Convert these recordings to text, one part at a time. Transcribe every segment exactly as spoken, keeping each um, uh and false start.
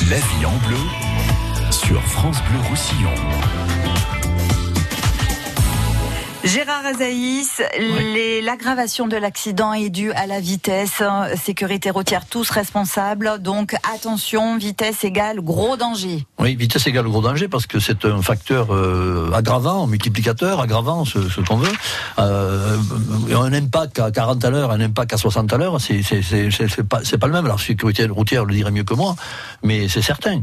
La vie en bleu sur France Bleu Roussillon. Gérard Azaïs, oui. les, l'aggravation de l'accident est due à la vitesse. Sécurité routière, tous responsables. Donc attention, vitesse égale gros danger. Oui, vitesse égale gros danger parce que c'est un facteur euh, aggravant, multiplicateur, aggravant, ce, ce qu'on veut. Euh, un impact à quarante à l'heure, un impact à soixante à l'heure, c'est, c'est, c'est, c'est, c'est, pas, c'est pas le même. Alors, la sécurité routière le dirait mieux que moi, mais c'est certain.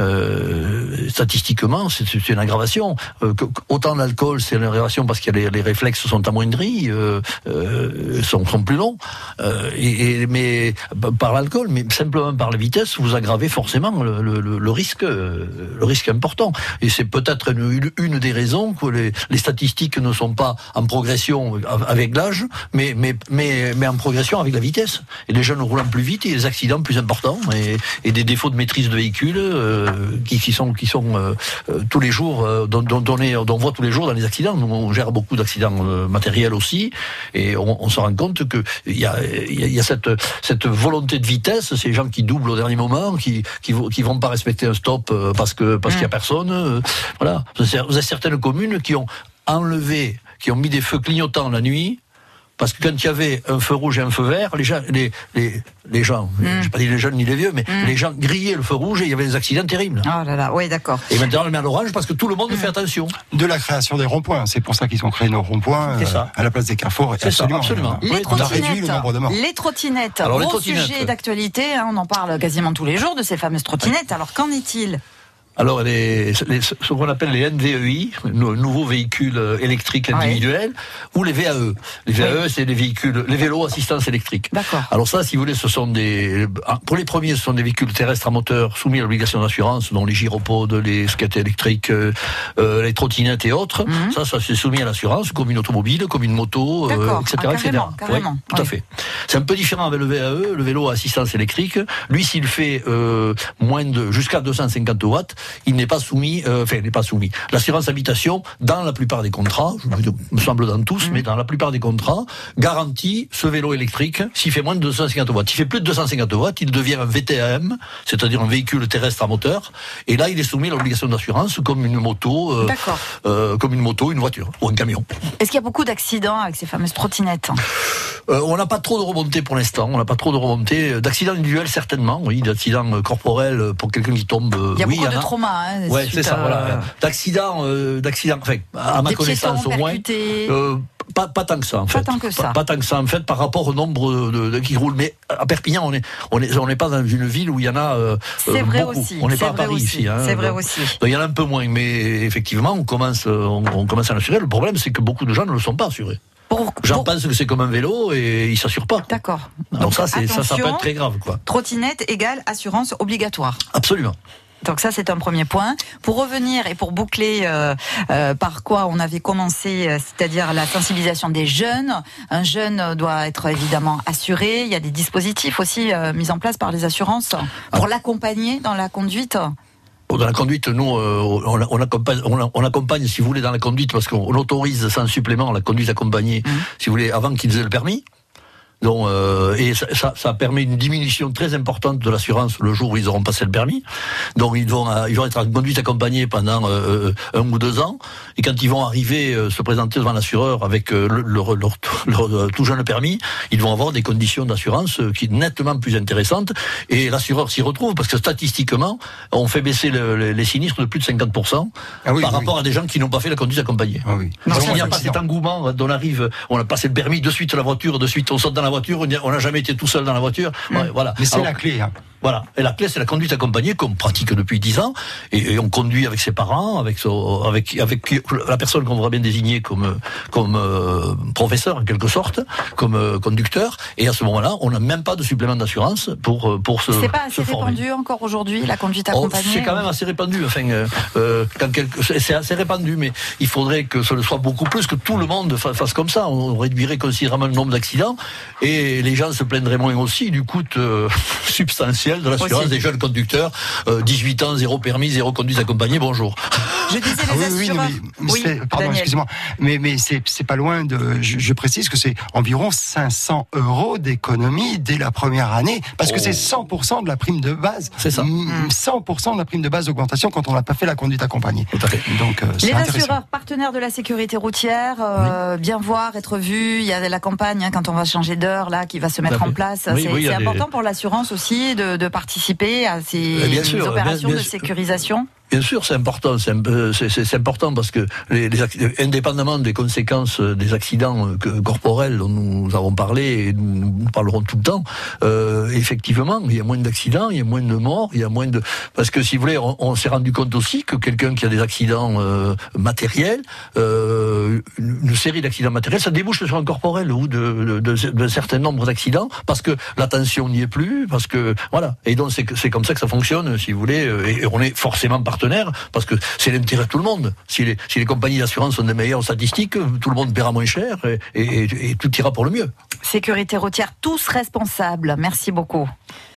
Euh, statistiquement, c'est, c'est une aggravation. Euh, autant l'alcool, c'est une aggravation parce qu'il y a les les réflexes sont amoindris, euh, euh, sont, sont plus longs, euh, et, et, mais par l'alcool, mais simplement par la vitesse, vous aggravez forcément le, le, le risque, le risque important. Et c'est peut-être une, une des raisons que les, les statistiques ne sont pas en progression avec l'âge, mais, mais, mais, mais en progression avec la vitesse. Et les jeunes roulant plus vite, et les accidents plus importants, et, et des défauts de maîtrise de véhicule euh, qui, qui sont, qui sont euh, tous les jours, euh, dont, dont, on est, dont on voit tous les jours dans les accidents. Nous, on gère beaucoup d'accidents matériels aussi, et on, on se rend compte que il y a, il y a cette, cette volonté de vitesse, ces gens qui doublent au dernier moment, qui, qui, qui vont pas respecter un stop parce que parce mmh. qu'il y a personne. Voilà. Vous avez certaines communes qui ont enlevé, qui ont mis des feux clignotants la nuit. Parce que quand il y avait un feu rouge et un feu vert, les gens, les, les, les gens, mmh. j'ai pas dit les jeunes ni les vieux, mais mmh. les gens grillaient le feu rouge et il y avait des accidents terribles. Oh là là, oui, d'accord. Et maintenant on le met à l'orange parce que tout le monde mmh. fait attention. De la création des ronds-points, c'est pour ça qu'ils ont créé nos ronds-points euh, à la place des carrefours. C'est absolument, ça, absolument. Les, oui, trottinettes, le les trottinettes, Alors, gros les trottinettes. sujet d'actualité, hein, on en parle quasiment tous les jours de ces fameuses trottinettes. Alors qu'en est-il ? Alors, les, les, ce qu'on appelle les N V E I, nouveaux véhicules électriques individuels, oui. ou les V A E. Les V A E, oui. c'est les véhicules, les vélos assistance électrique. D'accord. Alors ça, si vous voulez, ce sont des, pour les premiers, ce sont des véhicules terrestres à moteur soumis à l'obligation d'assurance, dont les gyropodes, les skates électriques, euh, les trottinettes et autres. Mm-hmm. Ça, ça c'est soumis à l'assurance, comme une automobile, comme une moto, euh, et cetera, ah, et cetera. Carrément, oui, tout oui. à fait. C'est un peu différent avec le V A E, le vélo à assistance électrique. Lui, s'il fait euh, moins de, jusqu'à deux cent cinquante watts, il n'est pas soumis, euh, enfin, il n'est pas soumis. L'assurance habitation, dans la plupart des contrats, je me semble dans tous, mmh. mais dans la plupart des contrats, garantit ce vélo électrique s'il fait moins de deux cent cinquante watts. S'il fait plus de deux cent cinquante watts, il devient un V T A M, c'est-à-dire un véhicule terrestre à moteur, et là, il est soumis à l'obligation d'assurance comme une moto, euh, euh, comme une moto, une voiture, ou un camion. Est-ce qu'il y a beaucoup d'accidents avec ces fameuses trottinettes ? Euh, on n'a pas trop de remontées pour l'instant. On n'a pas trop de remontées. D'accidents individuels, certainement, oui. D'accidents corporels pour quelqu'un qui tombe. Il y a oui, beaucoup il y de en a. traumas. Hein, ouais, c'est ça. à... Voilà. D'accidents, euh, d'accidents. Enfin, à ma Des connaissance au moins. Euh, pas, pas tant que ça, en pas fait. Tant que ça. Pas, pas tant que ça, en fait, par rapport au nombre de, de, de qui roulent. Mais à Perpignan, on est, on est, on n'est pas dans une ville où il y en a. Euh, c'est vrai beaucoup. aussi. On n'est pas à vrai Paris aussi. ici. Hein, c'est vrai donc, aussi. Donc, il y en a un peu moins, mais effectivement, on commence, on, on commence à l'assurer. Le problème, c'est que beaucoup de gens ne le sont pas assurés. Pour, J'en pour... pense que c'est comme un vélo et ils s'assurent pas. D'accord. Donc, Donc ça, c'est, ça, ça peut être très grave, quoi. Trottinette égale assurance obligatoire. Absolument. Donc ça, c'est un premier point. Pour revenir et pour boucler euh, euh, par quoi on avait commencé, euh, c'est-à-dire la sensibilisation des jeunes. Un jeune doit être évidemment assuré. Il y a des dispositifs aussi euh, mis en place par les assurances pour ah. l'accompagner dans la conduite. Dans la conduite, nous, euh, on, on, accompagne, on, on accompagne, si vous voulez, dans la conduite, parce qu'on autorise sans supplément la conduite accompagnée, mmh. si vous voulez, avant qu'ils aient le permis. Donc, euh, et ça, ça, ça permet une diminution très importante de l'assurance le jour où ils auront passé le permis. Donc ils vont, ils vont être en conduite accompagnée pendant euh, un ou deux ans. Et quand ils vont arriver, euh, se présenter devant l'assureur avec euh, leur, leur, leur, leur tout jeune permis, ils vont avoir des conditions d'assurance qui sont nettement plus intéressantes. Et l'assureur s'y retrouve parce que statistiquement, on fait baisser le, les, les sinistres de plus de cinquante pour cent ah oui, par oui. rapport à des gens qui n'ont pas fait la conduite accompagnée. Ah oui. Donc il n'y a pas cet engouement. On arrive, on a passé le permis, de suite la voiture, de suite on saute dans la voiture, on n'a jamais été tout seul dans la voiture. Mmh. Ouais, voilà. Mais c'est Alors, la clé. Hein. Voilà. Et la clé, c'est la conduite accompagnée qu'on pratique depuis dix ans. Et, et on conduit avec ses parents, avec, son, avec, avec la personne qu'on voudra bien désigner comme, comme euh, professeur, en quelque sorte, comme euh, conducteur. Et à ce moment-là, on n'a même pas de supplément d'assurance pour, pour se C'est pas assez se répandu former. encore aujourd'hui, la conduite accompagnée oh, C'est quand même assez répandu. Enfin, euh, euh, quand quelque, c'est assez répandu, mais il faudrait que ce le soit beaucoup plus, que tout le monde fasse comme ça. On réduirait considérablement le nombre d'accidents. Et les gens se plaindraient moins aussi du coût euh, substantiel de l'assurance aussi. Des jeunes conducteurs, euh, dix-huit ans, zéro permis, zéro conduite accompagnée, bonjour. Je disais ah, les oui, assureurs. Oui, mais, oui, c'est, pardon, excusez-moi. Mais, mais c'est, c'est pas loin de. Je, je précise que c'est environ cinq cents euros d'économie dès la première année, parce que oh. c'est cent pour cent de la prime de base. C'est ça. cent pour cent de la prime de base d'augmentation quand on n'a pas fait la conduite accompagnée. Tout à fait. Donc, euh, c'est les intéressant. assureurs, partenaires de la sécurité routière, euh, oui. bien voir, être vus. Il y a la campagne hein, quand on va changer d'heure là qui va se mettre en place. Oui, c'est, oui, c'est important des... pour l'assurance aussi de, de participer à ces bien sûr, opérations bien, bien de sécurisation. Bien sûr, c'est important. C'est, c'est, c'est important parce que, les, les, indépendamment des conséquences des accidents corporels dont nous avons parlé et nous, nous parlerons tout le temps, euh, effectivement, il y a moins d'accidents, il y a moins de morts, il y a moins de. Parce que, si vous voulez, on, on s'est rendu compte aussi que quelqu'un qui a des accidents euh, matériels, euh, une, une série d'accidents matériels, ça débouche sur un corporel ou de, de, de, d'un certain nombre d'accidents parce que l'attention n'y est plus, parce que voilà. Et donc c'est, c'est comme ça que ça fonctionne, si vous voulez. Et on est forcément partenaire. Parce que c'est l'intérêt de tout le monde. Si les, si les compagnies d'assurance sont des meilleures statistiques, tout le monde paiera moins cher et, et, et tout ira pour le mieux. Sécurité routière, tous responsables. Merci beaucoup.